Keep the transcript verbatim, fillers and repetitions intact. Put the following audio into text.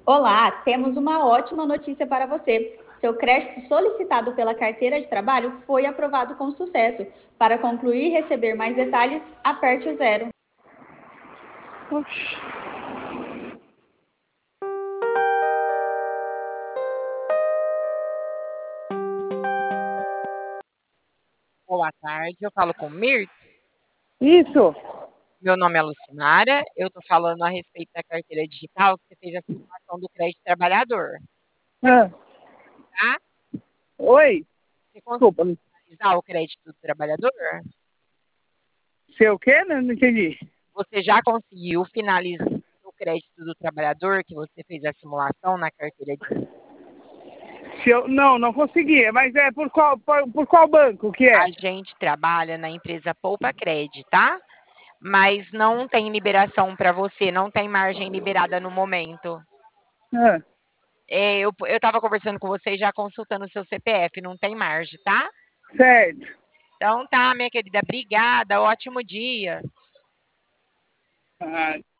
Olá, temos uma ótima notícia para você. Seu crédito solicitado pela carteira de trabalho foi aprovado com sucesso. Para concluir e receber mais detalhes, aperte o zero. Oxi. Boa tarde, eu falo com o Mir. Isso. Meu nome é Lucimara, eu estou falando a respeito da carteira digital que você fez a simulação do crédito trabalhador, Ah, tá? oi. Você conseguiu Desculpa. finalizar o crédito do trabalhador? Sei o quê? Não, não entendi. Você já conseguiu finalizar o crédito do trabalhador que você fez a simulação na carteira digital? Se eu, não, não consegui. Mas é por qual, por, por qual banco que A é? gente trabalha na empresa Poupa Cred, tá? Mas não tem liberação para você, não tem margem liberada no momento. Ah, É, eu eu estava conversando com você e já consultando o seu C P F, não tem margem, tá? certo. Então tá, minha querida, obrigada, ótimo dia. Ah,